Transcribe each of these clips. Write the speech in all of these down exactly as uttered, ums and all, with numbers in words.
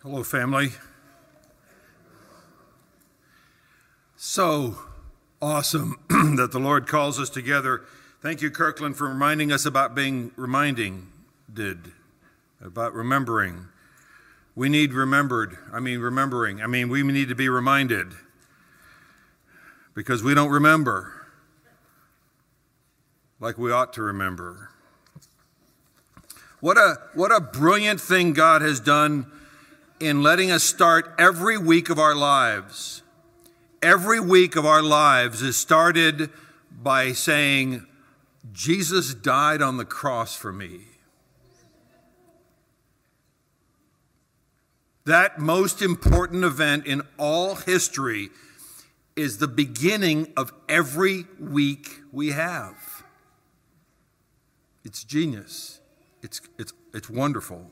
Hello, family. So awesome that the Lord calls us together. Thank you, Kirkland, for reminding us about being reminding, did, about remembering. We need remembered, I mean remembering. I mean, we need to be reminded because we don't remember like we ought to remember. What a, what a brilliant thing God has done in letting us start every week of our lives. Every week of our lives is started by saying, Jesus died on the cross for me. That most important event in all history is the beginning of every week we have. It's genius. It's, it's, it's wonderful.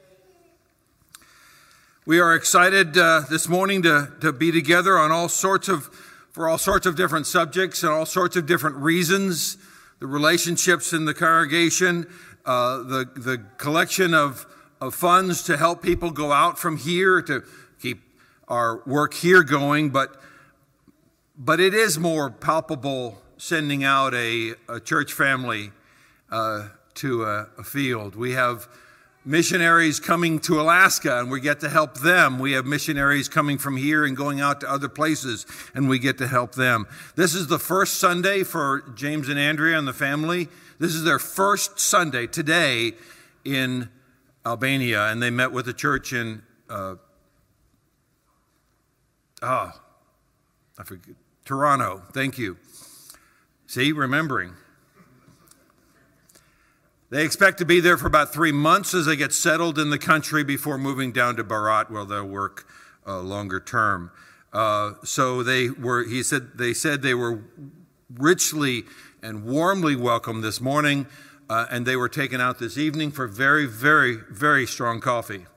We are excited uh, this morning to, to be together on all sorts of, for all sorts of different subjects and all sorts of different reasons. The relationships in the congregation, uh, the, the collection of, of funds to help people go out from here to keep our work here going. But, but it is more palpable sending out a, a church family uh, to a, a field. We have missionaries coming to Alaska, and we get to help them. We have missionaries coming from here and going out to other places, and we get to help them. This is the first Sunday for James and Andrea and the family. This is their first Sunday today in Albania, and they met with the church in, uh, ah, I forget, Toronto. Thank you. See, remembering. They expect to be there for about three months as they get settled in the country before moving down to Barat, where they'll work uh, longer term. Uh, so they were. He said they said they were richly and warmly welcomed this morning, uh, and they were taken out this evening for very, very, very strong coffee.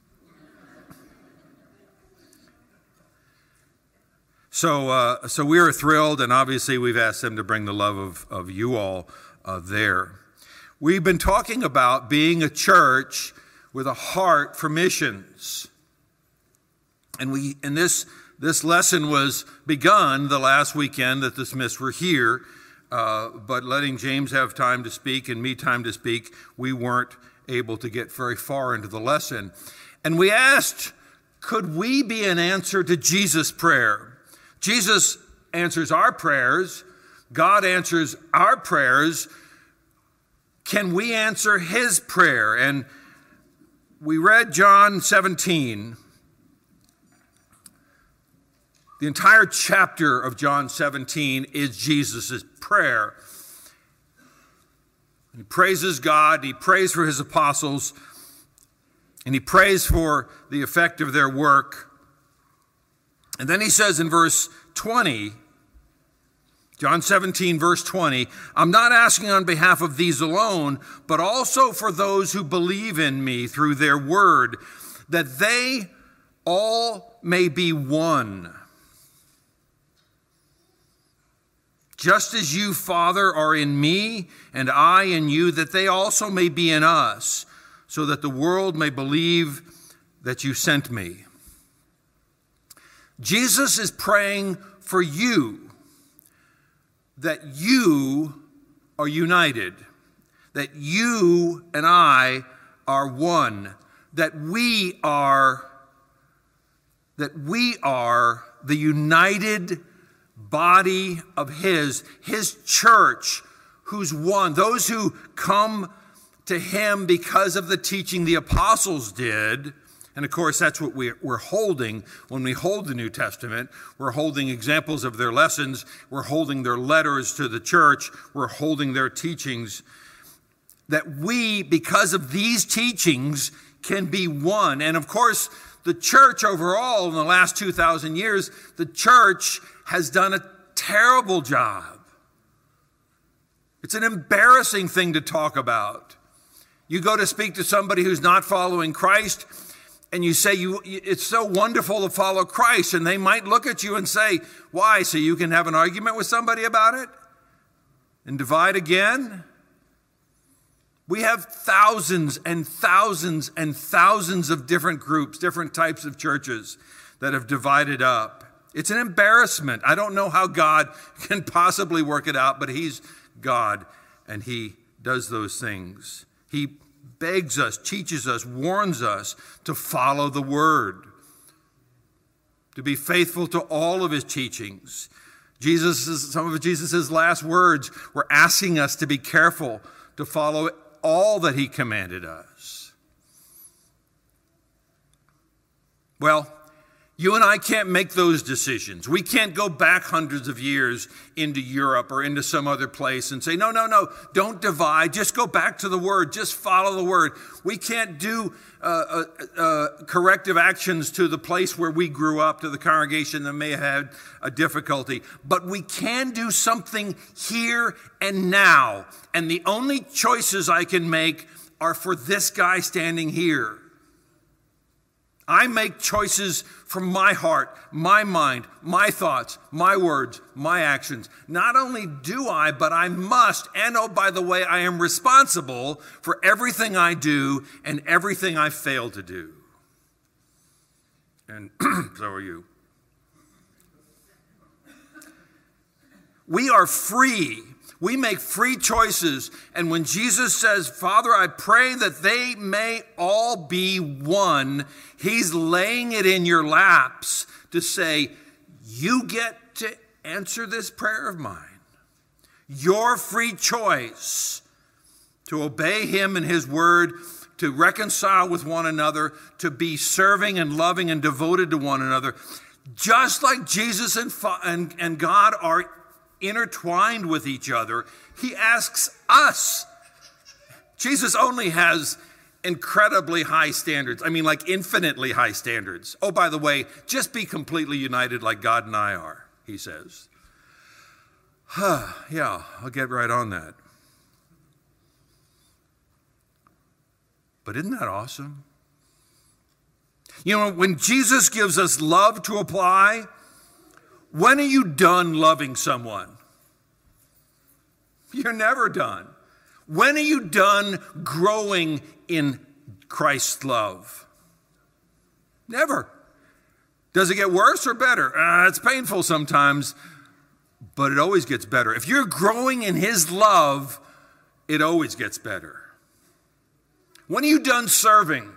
So, uh, so we are thrilled, and obviously we've asked them to bring the love of of you all uh, there. We've been talking about being a church with a heart for missions. And we and this this lesson was begun the last weekend that the Smiths were here, uh, but letting James have time to speak and me time to speak, we weren't able to get very far into the lesson. And we asked, could we be an answer to Jesus' prayer? Jesus answers our prayers. God answers our prayers. Can we answer his prayer? And we read John seventeen. The entire chapter of John seventeen is Jesus' prayer. He praises God, he prays for his apostles, and he prays for the effect of their work. And then he says in verse twenty, John seventeen, verse twenty, I'm not asking on behalf of these alone, but also for those who believe in me through their word, that they all may be one. Just as you, Father, are in me, and I in you, that they also may be in us, so that the world may believe that you sent me. Jesus is praying for you, that you are united, that you and I are one, that we are, that we are the united body of his, his church, who's one. Those who come to him because of the teaching the apostles did. And of course, that's what we're holding when we hold the New Testament. We're holding examples of their lessons. We're holding their letters to the church. We're holding their teachings. That we, because of these teachings, can be one. And of course, the church overall in the last two thousand years, the church has done a terrible job. It's an embarrassing thing to talk about. You go to speak to somebody who's not following Christ, and you say, you, it's so wonderful to follow Christ. And they might look at you and say, why? So you can have an argument with somebody about it? And divide again? We have thousands and thousands and thousands of different groups, different types of churches that have divided up. It's an embarrassment. I don't know how God can possibly work it out, but he's God, and he does those things. He begs us, teaches us, warns us to follow the word, to be faithful to all of his teachings. Jesus, some of Jesus' last words were asking us to be careful to follow all that he commanded us. Well, you and I can't make those decisions. We can't go back hundreds of years into Europe or into some other place and say, no, no, no, don't divide. Just go back to the word. Just follow the word. We can't do uh, uh, uh, corrective actions to the place where we grew up, to the congregation that may have had a difficulty. But we can do something here and now. And the only choices I can make are for this guy standing here. I make choices from my heart, my mind, my thoughts, my words, my actions. Not only do I, but I must, and oh, by the way, I am responsible for everything I do and everything I fail to do. And so are you. We are free. We make free choices. And when Jesus says, Father, I pray that they may all be one, he's laying it in your laps to say, you get to answer this prayer of mine. Your free choice to obey him and his word, to reconcile with one another, to be serving and loving and devoted to one another. Just like Jesus and, and, and God are intertwined with each other, he asks us. Jesus only has incredibly high standards. I mean, like infinitely high standards. Oh, by the way, just be completely united like God and I are, he says. Yeah, I'll get right on that. But isn't that awesome? You know, when Jesus gives us love to apply, when are you done loving someone? You're never done. When are you done growing in Christ's love? Never. Does it get worse or better? Uh, it's painful sometimes, but it always gets better. If you're growing in his love, it always gets better. When are you done serving?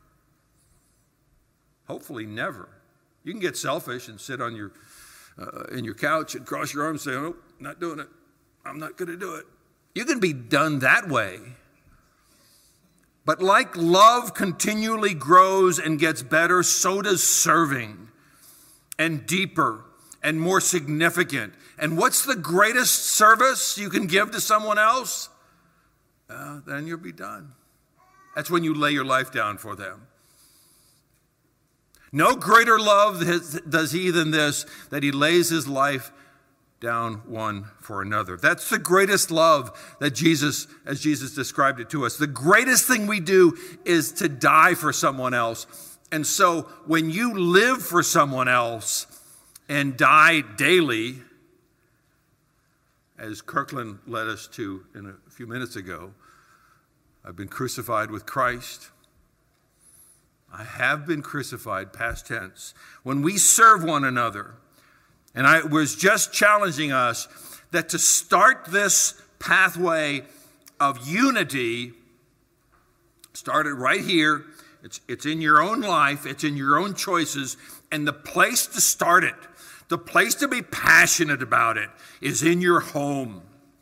Hopefully never. You can get selfish and sit on your Uh, in your couch and cross your arms and say, oh, not doing it. I'm not going to do it. You can be done that way. But like love continually grows and gets better, so does serving, and deeper and more significant. And what's the greatest service you can give to someone else? Uh, then you'll be done. That's when you lay your life down for them. No greater love does he than this, that he lays his life down one for another. That's the greatest love that Jesus, as Jesus described it to us. The greatest thing we do is to die for someone else. And so when you live for someone else and die daily, as Kirkland led us to in a few minutes ago, I've been crucified with Christ. I have been crucified, past tense. When we serve one another, and I was just challenging us that to start this pathway of unity, start it right here. It's, it's in your own life. It's in your own choices. And the place to start it, the place to be passionate about it, is in your home.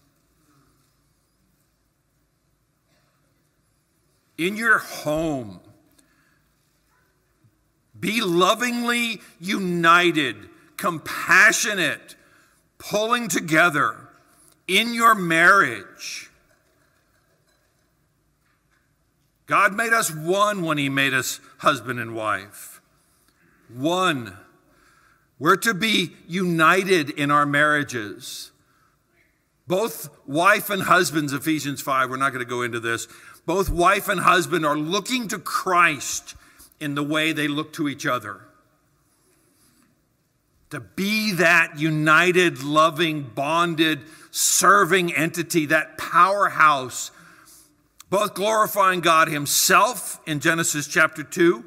In your home. Be lovingly united, compassionate, pulling together in your marriage. God made us one when he made us husband and wife. One. We're to be united in our marriages. Both wife and husbands, Ephesians five, we're not going to go into this. Both wife and husband are looking to Christ in the way they look to each other. To be that united, loving, bonded, serving entity, that powerhouse both glorifying God himself in Genesis chapter two.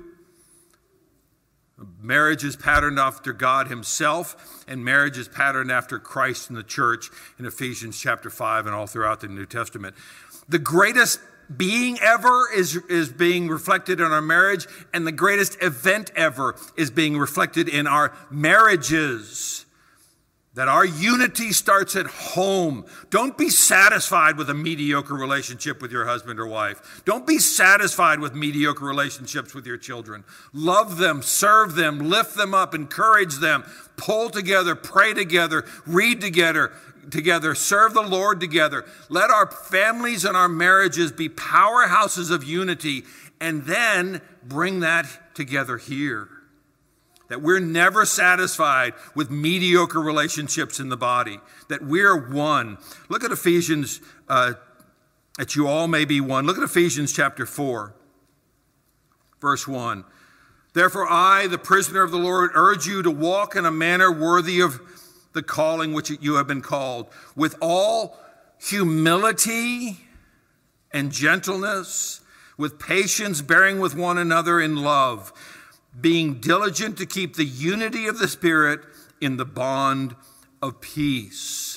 Marriage is patterned after God himself, and marriage is patterned after Christ and the church in Ephesians chapter five and all throughout the New Testament. The greatest being ever is, is being reflected in our marriage, and the greatest event ever is being reflected in our marriages. That our unity starts at home. Don't be satisfied with a mediocre relationship with your husband or wife. Don't be satisfied with mediocre relationships with your children. Love them, serve them, lift them up, encourage them, pull together, pray together, read together, together, serve the Lord together. Let our families and our marriages be powerhouses of unity, and then bring that together here. That we're never satisfied with mediocre relationships in the body. That we're one. Look at Ephesians, uh, that you all may be one. Look at Ephesians chapter four, verse one. Therefore I, the prisoner of the Lord, urge you to walk in a manner worthy of the calling which you have been called, with all humility and gentleness, with patience, bearing with one another in love, being diligent to keep the unity of the Spirit in the bond of peace.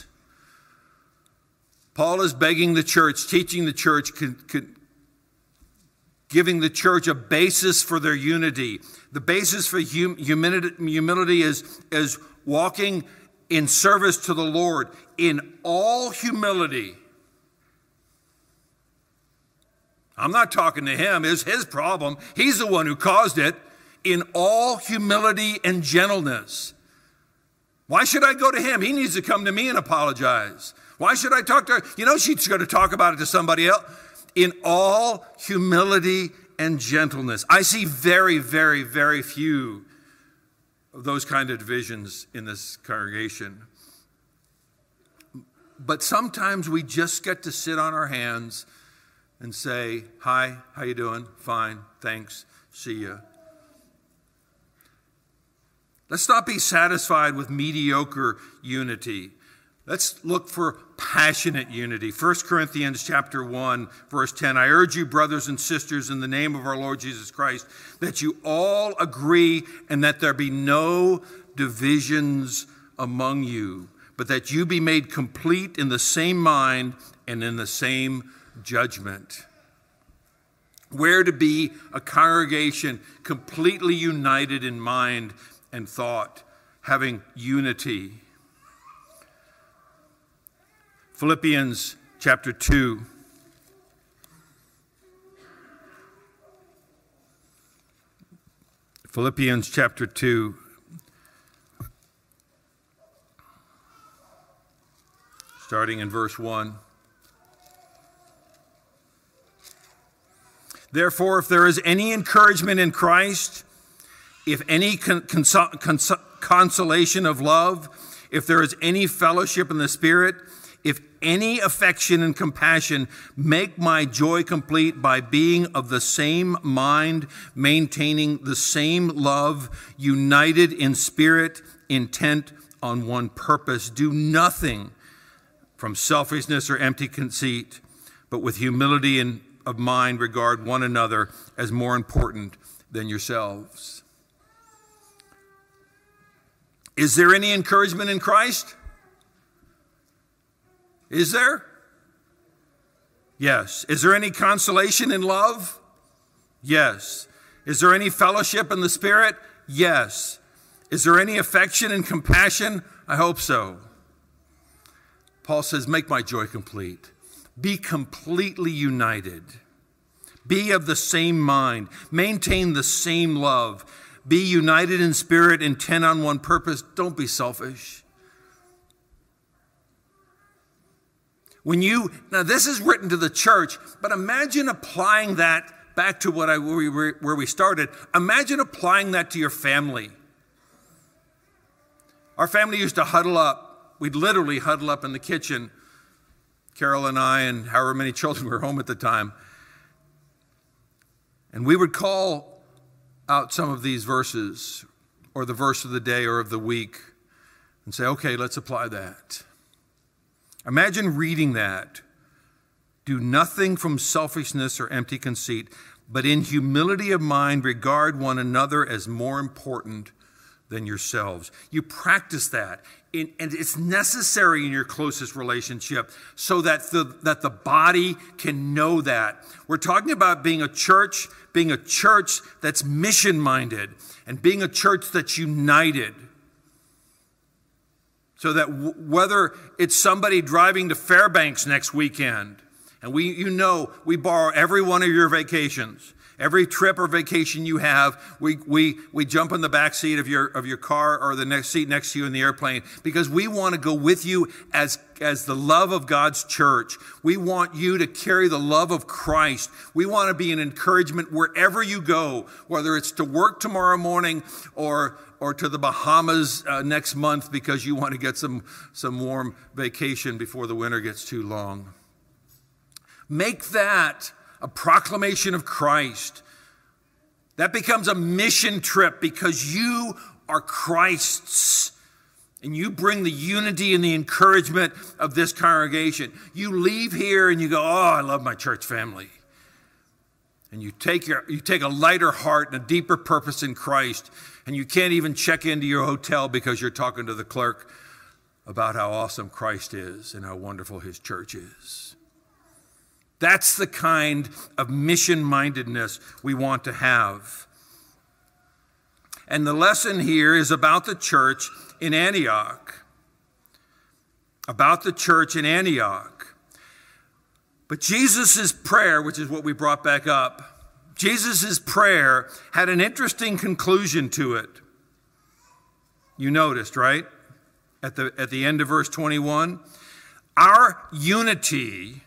Paul is begging the church, teaching the church, con, con, giving the church a basis for their unity. The basis for hum, humility, humility is, is walking in service to the Lord in all humility. I'm not talking to him. It's his problem. He's the one who caused it. In all humility and gentleness. Why should I go to him? He needs to come to me and apologize. Why should I talk to her? You know she's going to talk about it to somebody else. In all humility and gentleness. I see very, very, very few of those kind of divisions in this congregation. But sometimes we just get to sit on our hands and say, hi, how you doing? Fine, thanks, see ya. Let's not be satisfied with mediocre unity. Let's look for passionate unity. First Corinthians chapter one, verse ten. I urge you, brothers and sisters, in the name of our Lord Jesus Christ, that you all agree and that there be no divisions among you, but that you be made complete in the same mind and in the same judgment. We're to be a congregation completely united in mind and thought, having unity. Philippians chapter two. Philippians chapter two. Starting in verse one. Therefore, if there is any encouragement in Christ, if any con- cons- cons- consolation of love, if there is any fellowship in the Spirit, if any affection and compassion, make my joy complete by being of the same mind, maintaining the same love, united in spirit, intent on one purpose. Do nothing from selfishness or empty conceit, but with humility and of mind regard one another as more important than yourselves. Is there any encouragement in Christ? Is there? Yes. Is there any consolation in love? Yes. Is there any fellowship in the Spirit? Yes. Is there any affection and compassion? I hope so. Paul says, make my joy complete. Be completely united. Be of the same mind. Maintain the same love. Be united in spirit, intent on one purpose. Don't be selfish. When you, now this is written to the church, but imagine applying that back to what I, where we, where we started. Imagine applying that to your family. Our family used to huddle up. We'd literally huddle up in the kitchen, Carol and I, and however many children were home at the time. And we would call out some of these verses, or the verse of the day or of the week, and say, okay, let's apply that. Imagine reading that Do nothing from selfishness or empty conceit, but in humility of mind regard one another as more important than yourselves. You practice that, in, and it's necessary in your closest relationship so that the, that the body can know that. We're talking about being a church, being a church that's mission-minded, and being a church that's united. So that w- whether it's somebody driving to Fairbanks next weekend, and we, you know, we borrow every one of your vacations. Every trip or vacation you have, we, we, we jump in the back seat of your, of your car or the next seat next to you in the airplane because we want to go with you as, as the love of God's church. We want you to carry the love of Christ. We want to be an encouragement wherever you go, whether it's to work tomorrow morning or, or to the Bahamas uh, next month because you want to get some, some warm vacation before the winter gets too long. Make that a proclamation of Christ. That becomes a mission trip because you are Christ's. And you bring the unity and the encouragement of this congregation. You leave here and you go, oh, I love my church family. And you take, your, you take a lighter heart and a deeper purpose in Christ. And you can't even check into your hotel because you're talking to the clerk about how awesome Christ is and how wonderful his church is. That's the kind of mission-mindedness we want to have. And the lesson here is about the church in Antioch. About the church in Antioch. But Jesus' prayer, which is what we brought back up, Jesus' prayer had an interesting conclusion to it. You noticed, right? At the, at the end of verse twenty-one. Our unity...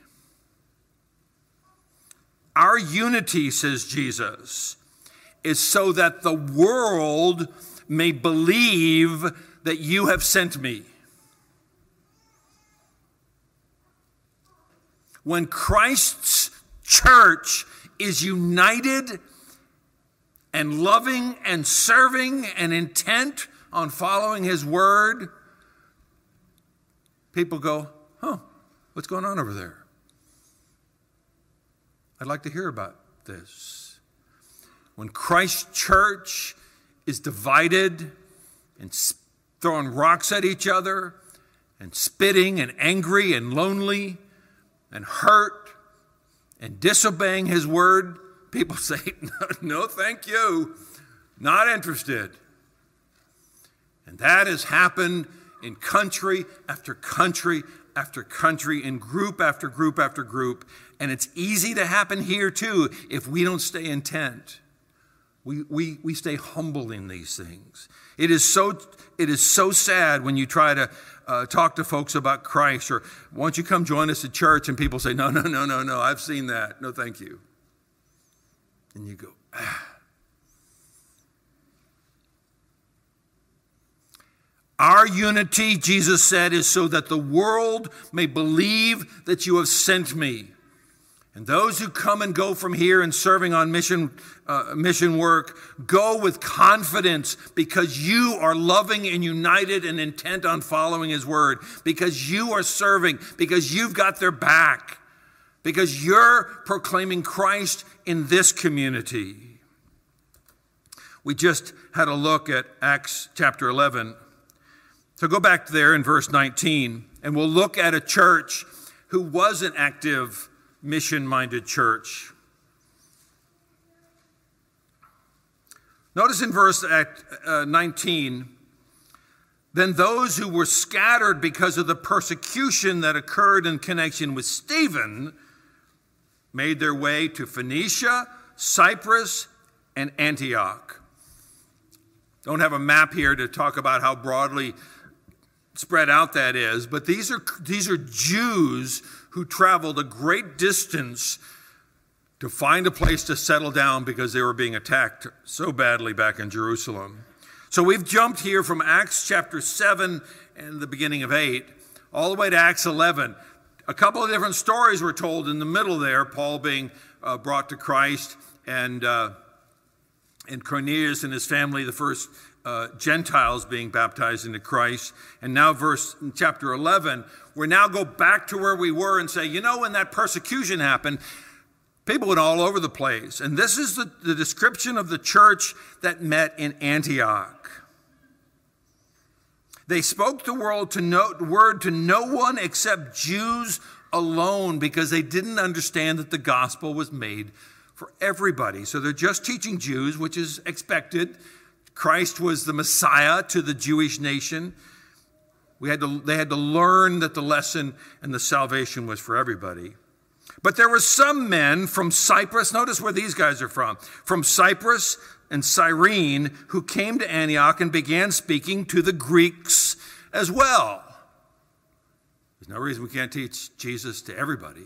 Our unity, says Jesus, is so that the world may believe that you have sent me. When Christ's church is united and loving and serving and intent on following his word, people go, huh, what's going on over there? I'd like to hear about this. When Christ's church is divided and throwing rocks at each other and spitting and angry and lonely and hurt and disobeying his word, people say, no, no, thank you, not interested. And that has happened in country after country after country, in group after group after group. And it's easy to happen here too if we don't stay intent. We, we, we stay humble in these things. It is so, it is so sad when you try to uh, talk to folks about Christ, or why don't you come join us at church, and people say, no, no, no, no, no, I've seen that. No, thank you. And you go, ah. Our unity, Jesus said, is so that the world may believe that you have sent me. And those who come and go from here and serving on mission, uh, mission work, go with confidence because you are loving and united and intent on following his word, because you are serving, because you've got their back, because you're proclaiming Christ in this community. We just had a look at Acts chapter eleven. So go back there in verse nineteen, and we'll look at a church who was an active, mission-minded church. Notice in verse nineteen, then those who were scattered because of the persecution that occurred in connection with Stephen made their way to Phoenicia, Cyprus, and Antioch. Don't have a map here to talk about how broadly spread out that is, but these are these are Jews who traveled a great distance to find a place to settle down because they were being attacked so badly back in Jerusalem. So we've jumped here from Acts chapter seven and the beginning of eight all the way to Acts eleven. A couple of different stories were told in the middle there, Paul being uh, brought to Christ, and uh, and Cornelius and his family, the first uh, Gentiles being baptized into Christ. And now verse in chapter eleven, we now go back to where we were and say, you know, when that persecution happened, people went all over the place. And this is the, the description of the church that met in Antioch. They spoke the word to no, word to no one except Jews alone, because they didn't understand that the gospel was made for everybody. So they're just teaching Jews, which is expected. Christ was the Messiah to the Jewish nation. We had to, they had to learn that the lesson and the salvation was for everybody. But there were some men from Cyprus, notice where these guys are from, from Cyprus and Cyrene, who came to Antioch and began speaking to the Greeks as well. There's no reason we can't teach Jesus to everybody.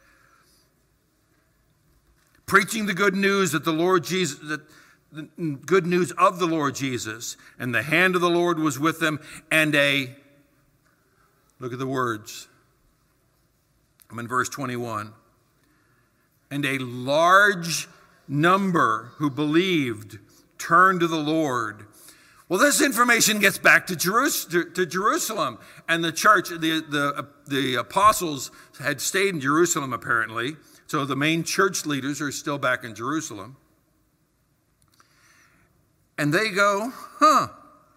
Preaching the good news that the Lord Jesus, that the good news of the Lord Jesus, and the hand of the Lord was with them, and a, look at the words. I'm in verse twenty-one. And a large number who believed turned to the Lord. Well, this information gets back to Jerusalem, to Jerusalem, and the church, the, the, the apostles had stayed in Jerusalem apparently, so the main church leaders are still back in Jerusalem. And they go, huh.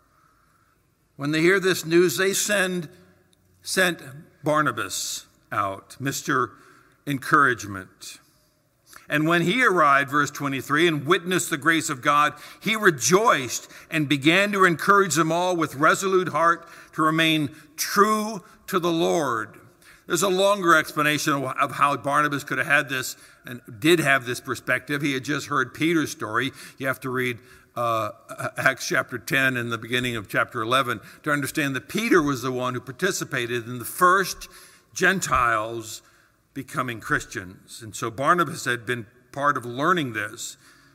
When they hear this news, they send sent Barnabas out, Mister Encouragement. And when he arrived, verse twenty-three, and witnessed the grace of God, he rejoiced and began to encourage them all with resolute heart to remain true to the Lord. There's a longer explanation of how Barnabas could have had this and did have this perspective. He had just heard Peter's story. You have to read uh, Acts chapter ten and the beginning of chapter eleven to understand that Peter was the one who participated in the first Gentiles becoming Christians. And so Barnabas had been part of learning this.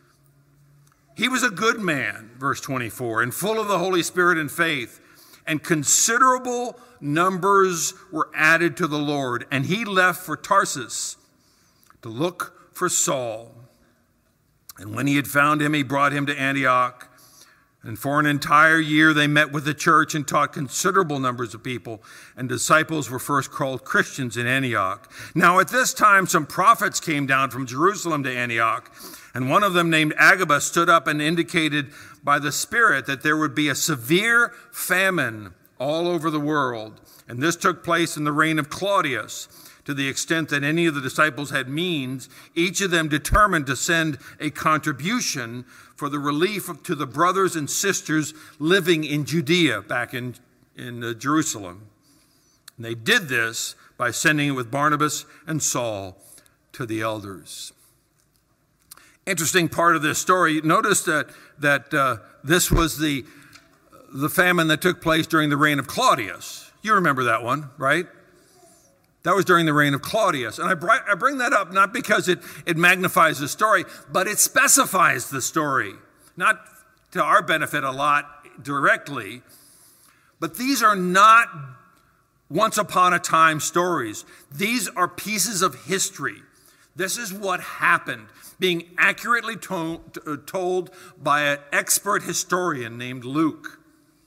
He was a good man, verse twenty-four, and full of the Holy Spirit and faith, and considerable numbers were added to the Lord. And he left for Tarsus to look for Saul. And when he had found him, he brought him to Antioch. And for an entire year they met with the church and taught considerable numbers of people, and disciples were first called Christians in Antioch. Now at this time some prophets came down from Jerusalem to Antioch, and one of them named Agabus stood up and indicated by the Spirit that there would be a severe famine all over the world. And this took place in the reign of Claudius. To the extent that any of the disciples had means, each of them determined to send a contribution for the relief of, to the brothers and sisters living in Judea, back in, in uh, Jerusalem. And they did this by sending it with Barnabas and Saul to the elders. Interesting part of this story, notice that, that uh, this was the, the famine that took place during the reign of Claudius. You remember that one, right? That was during the reign of Claudius. And I, br- I bring that up not because it, it magnifies the story, but it specifies the story. Not to our benefit a lot directly, but these are not once upon a time stories. These are pieces of history. This is what happened, being accurately to- told by an expert historian named Luke.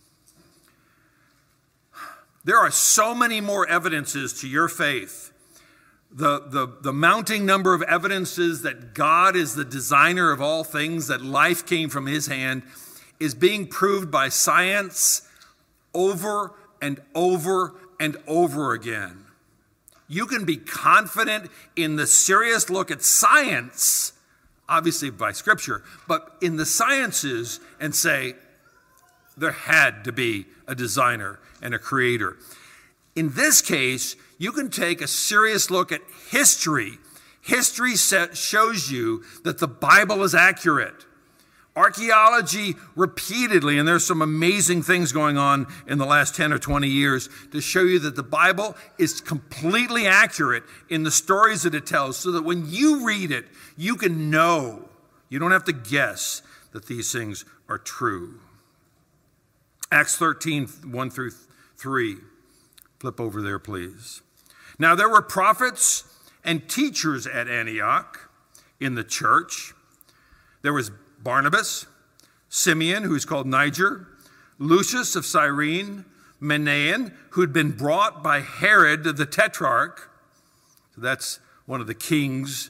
There are so many more evidences to your faith. The, the, the mounting number of evidences that God is the designer of all things, that life came from his hand, is being proved by science over and over and over again. You can be confident in the serious look at science, obviously by Scripture, but in the sciences, and say, there had to be a designer and a creator. In this case, you can take a serious look at history. History set, shows you that the Bible is accurate. Archaeology repeatedly, and there's some amazing things going on in the last ten or twenty years to show you that the Bible is completely accurate in the stories that it tells, so that when you read it, you can know. You don't have to guess that these things are true. Acts thirteen, one through three. Flip over there, please. Now there were prophets and teachers at Antioch in the church. There was Barnabas, Simeon, who's called Niger, Lucius of Cyrene, Manaen, who'd been brought by Herod the Tetrarch. So that's one of the kings.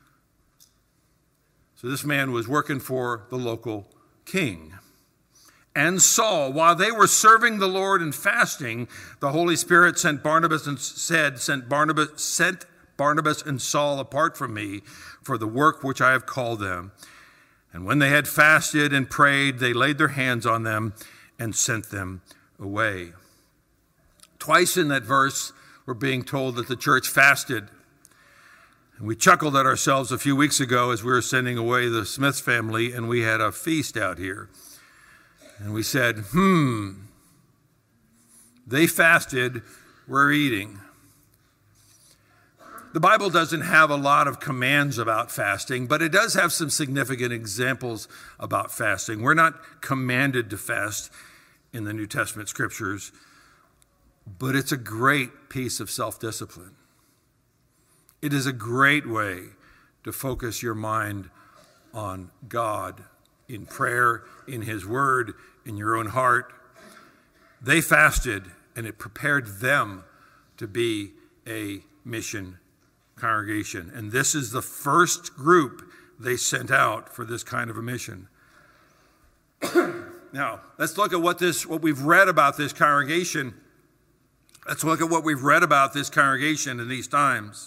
So this man was working for the local king. And Saul, while they were serving the Lord and fasting, the Holy Spirit sent Barnabas and said, sent Barnabas, sent Barnabas and Saul apart from me for the work which I have called them. And when they had fasted and prayed, they laid their hands on them and sent them away. Twice in that verse, we're being told that the church fasted. And we chuckled at ourselves a few weeks ago as we were sending away the Smith family, and we had a feast out here. And we said, hmm, they fasted, we're eating. The Bible doesn't have a lot of commands about fasting, but it does have some significant examples about fasting. We're not commanded to fast in the New Testament scriptures, but it's a great piece of self-discipline. It is a great way to focus your mind on God in prayer, in His Word, in your own heart. They fasted, and it prepared them to be a mission congregation. And this is the first group they sent out for this kind of a mission. Now, let's look at what this, what we've read about this congregation. Let's look at what we've read about this congregation in these times.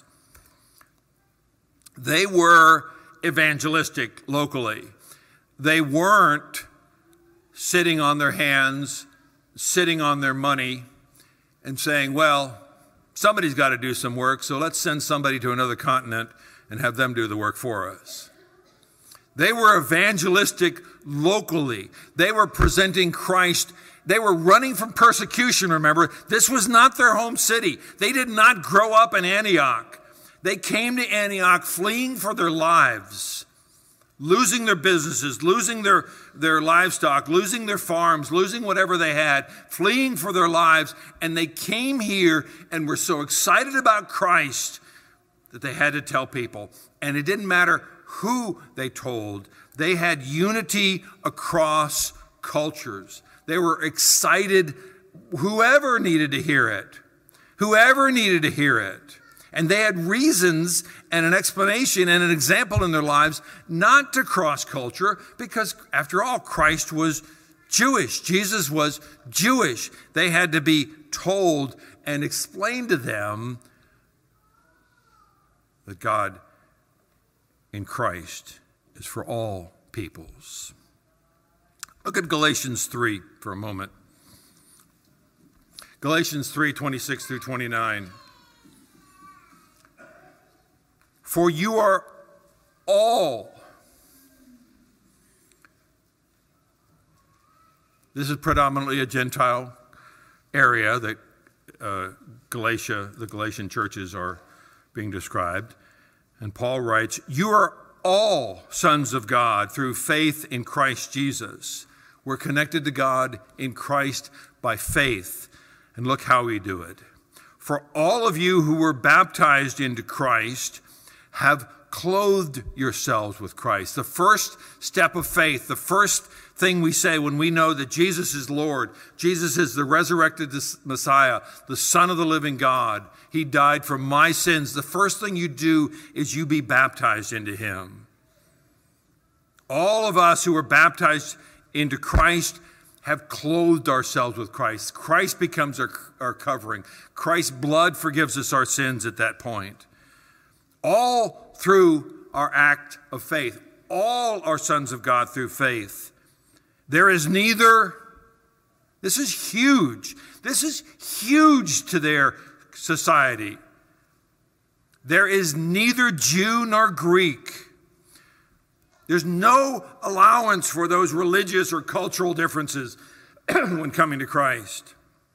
They were evangelistic locally. They weren't sitting on their hands, sitting on their money, and saying, well, somebody's got to do some work, so let's send somebody to another continent and have them do the work for us. They were evangelistic locally. They were presenting Christ. They were running from persecution, remember. This was not their home city. They did not grow up in Antioch. They came to Antioch fleeing for their lives, losing their businesses, losing their, their livestock, losing their farms, losing whatever they had, fleeing for their lives. And they came here and were so excited about Christ that they had to tell people. And it didn't matter who they told. They had unity across cultures. They were excited. Whoever needed to hear it, whoever needed to hear it. And they had reasons and an explanation and an example in their lives not to cross culture, because after all, Christ was Jewish. Jesus was Jewish. They had to be told and explained to them that God in Christ is for all peoples. Look at Galatians three for a moment. Galatians three, twenty-six through twenty-nine. For you are all, this is predominantly a Gentile area that uh, Galatia, the Galatian churches are being described. And Paul writes, you are all sons of God through faith in Christ Jesus. We're connected to God in Christ by faith. And look how we do it. For all of you who were baptized into Christ have clothed yourselves with Christ. The first step of faith, the first thing we say when we know that Jesus is Lord, Jesus is the resurrected Messiah, the Son of the living God. He died for my sins. The first thing you do is you be baptized into Him. All of us who are baptized into Christ have clothed ourselves with Christ. Christ becomes our, our covering. Christ's blood forgives us our sins at that point. All through our act of faith. All are sons of God through faith. There is neither, this is huge. This is huge to their society. There is neither Jew nor Greek. There's no allowance for those religious or cultural differences when coming to Christ.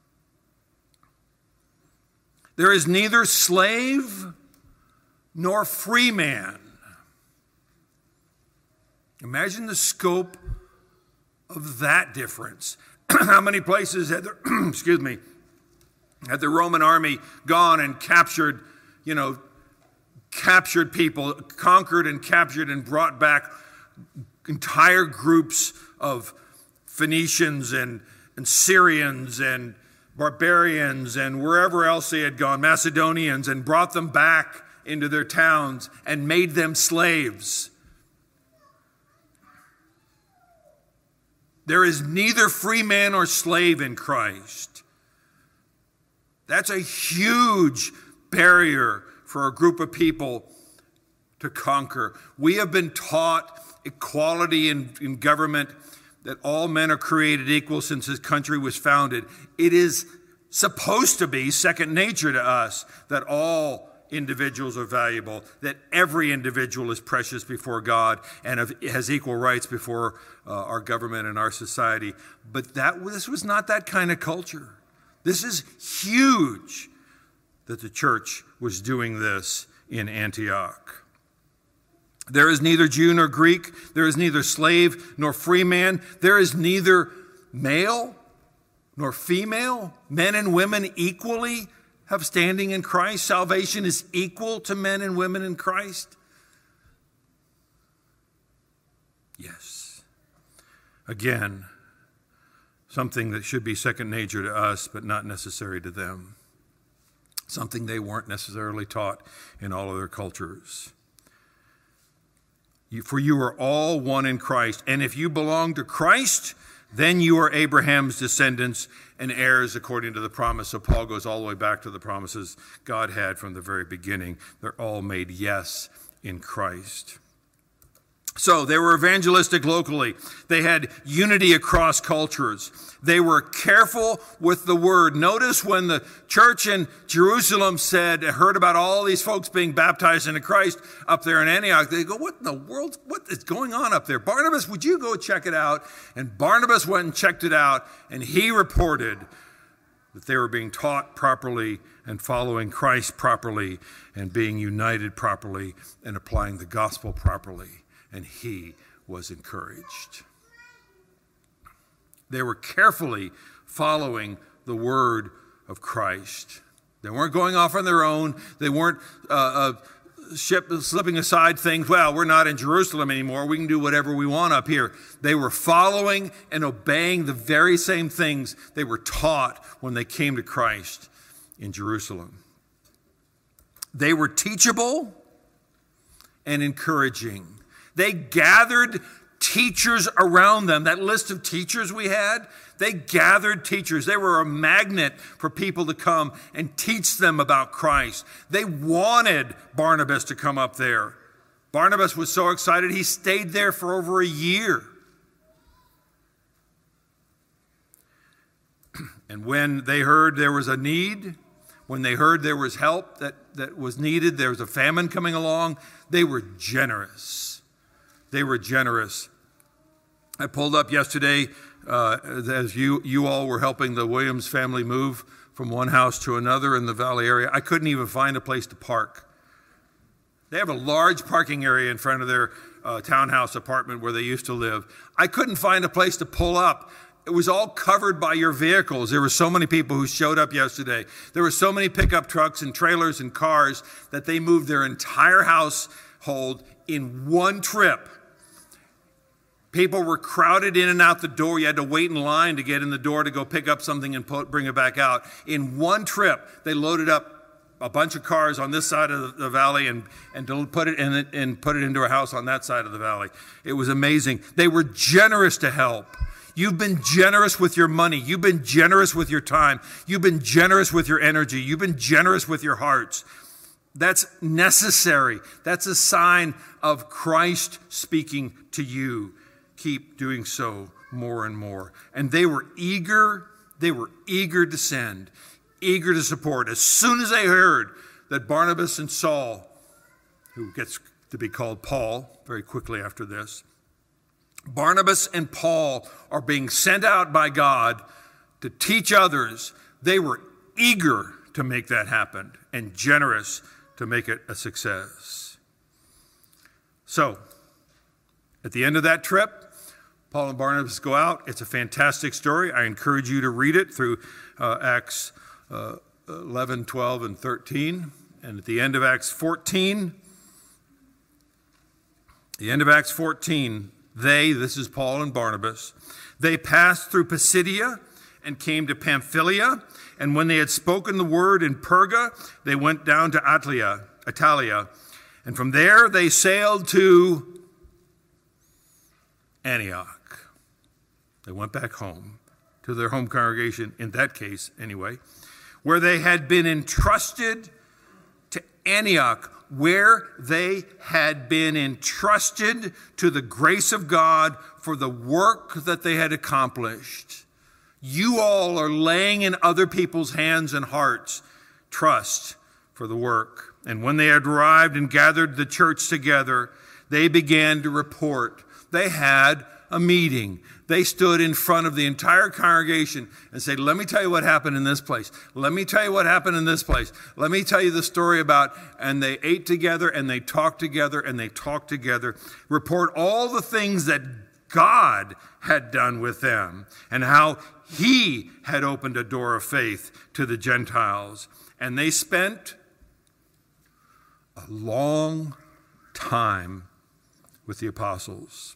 There is neither slave nor free man. Imagine the scope of that difference. How many places had the, excuse me, had the Roman army gone and captured, you know, captured people, conquered and captured and brought back entire groups of Phoenicians and, and Syrians and barbarians and wherever else they had gone, Macedonians, and brought them back into their towns and made them slaves. There is neither free man or slave in Christ. That's a huge barrier for a group of people to conquer. We have been taught equality in, in government, that all men are created equal since this country was founded. It is supposed to be second nature to us that all individuals are valuable, that every individual is precious before God and has equal rights before uh, our government and our society. But that this was not that kind of culture. This is huge that the church was doing this in Antioch. There is neither Jew nor Greek. There is neither slave nor free man. There is neither male nor female. Men and women equally have standing in Christ. Salvation is equal to men and women in Christ. Yes. Again, something that should be second nature to us, but not necessary to them. Something they weren't necessarily taught in all of their cultures. For you are all one in Christ. And if you belong to Christ, then you are Abraham's descendants and heirs according to the promise. So Paul goes all the way back to the promises God had from the very beginning. They're all made yes in Christ. So they were evangelistic locally. They had unity across cultures. They were careful with the word. Notice when the church in Jerusalem said, heard about all these folks being baptized into Christ up there in Antioch, they go, what in the world, what is going on up there? Barnabas, would you go check it out? And Barnabas went and checked it out, and he reported that they were being taught properly and following Christ properly and being united properly and applying the gospel properly. And he was encouraged. They were carefully following the word of Christ. They weren't going off on their own. They weren't uh, uh, ship, slipping aside things. Well, we're not in Jerusalem anymore. We can do whatever we want up here. They were following and obeying the very same things they were taught when they came to Christ in Jerusalem. They were teachable and encouraging. They gathered teachers around them. That list of teachers we had, they gathered teachers. They were a magnet for people to come and teach them about Christ. They wanted Barnabas to come up there. Barnabas was so excited, he stayed there for over a year. And when they heard there was a need, when they heard there was help that, that was needed, there was a famine coming along, they were generous. They were generous. I pulled up yesterday uh, as you, you all were helping the Williams family move from one house to another in the Valley area. I couldn't even find a place to park. They have a large parking area in front of their uh, townhouse apartment where they used to live. I couldn't find a place to pull up. It was all covered by your vehicles. There were so many people who showed up yesterday. There were so many pickup trucks and trailers and cars that they moved their entire household in one trip. People were crowded in and out the door. You had to wait in line to get in the door to go pick up something and put, bring it back out. In one trip, they loaded up a bunch of cars on this side of the, the valley and, and to put it in it, and put it into a house on that side of the valley. It was amazing. They were generous to help. You've been generous with your money. You've been generous with your time. You've been generous with your energy. You've been generous with your hearts. That's necessary. That's a sign of Christ speaking to you. Keep doing so more and more. And they were eager, they were eager to send, eager to support. As soon as they heard that Barnabas and Saul, who gets to be called Paul very quickly after this, Barnabas and Paul are being sent out by God to teach others, they were eager to make that happen and generous to make it a success. So, at the end of that trip, Paul and Barnabas go out. It's a fantastic story. I encourage you to read it through uh, Acts uh, eleven, twelve, and thirteen. And at the end of Acts fourteen, the end of Acts fourteen, They, this is Paul and Barnabas, they passed through Pisidia and came to Pamphylia. And when they had spoken the word in Perga, they went down to Attalia, Italia. And from there they sailed to Antioch. They went back home to their home congregation, in that case anyway, where they had been entrusted to Antioch, where they had been entrusted to the grace of God for the work that they had accomplished. You all are laying in other people's hands and hearts trust for the work. And when they had arrived and gathered the church together, they began to report. They had a meeting. They stood in front of the entire congregation and said, let me tell you what happened in this place. Let me tell you what happened in this place. Let me tell you the story about, and they ate together and they talked together and they talked together. Report all the things that God had done with them and how he had opened a door of faith to the Gentiles. And they spent a long time with the apostles.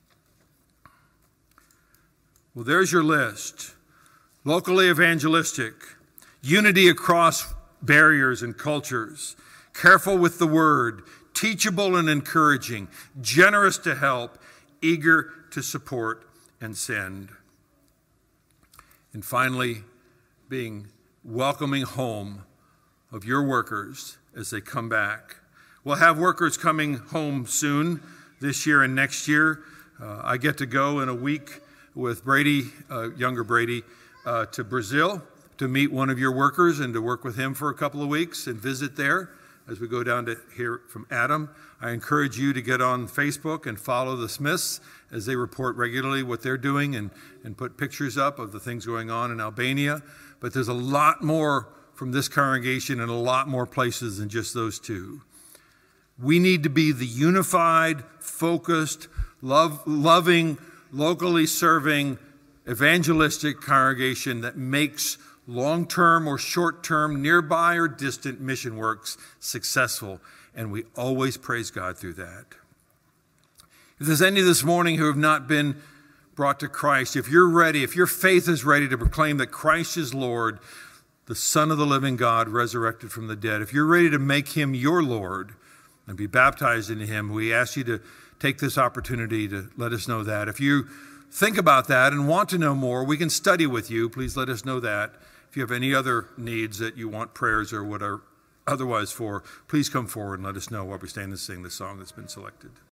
Well, there's your list. Locally evangelistic, unity across barriers and cultures, careful with the word, teachable and encouraging, generous to help, eager to support and send. And finally, being welcoming home of your workers as they come back. We'll have workers coming home soon, this year and next year. Uh, I get to go in a week with Brady, uh, younger Brady, uh, to Brazil to meet one of your workers and to work with him for a couple of weeks and visit there as we go down to hear from Adam. I encourage you to get on Facebook and follow the Smiths as they report regularly what they're doing and, and put pictures up of the things going on in Albania. But there's a lot more from this congregation and a lot more places than just those two. We need to be the unified, focused, love, loving, locally serving, evangelistic congregation that makes long-term or short-term, nearby or distant mission works successful. And we always praise God through that. If there's any this morning who have not been brought to Christ, if you're ready, if your faith is ready to proclaim that Christ is Lord, the Son of the living God, resurrected from the dead, if you're ready to make him your Lord and be baptized into him, we ask you to take this opportunity to let us know that. If you think about that and want to know more, we can study with you. Please let us know that. If you have any other needs that you want prayers or what are otherwise for, please come forward and let us know while we stand and sing the song that's been selected.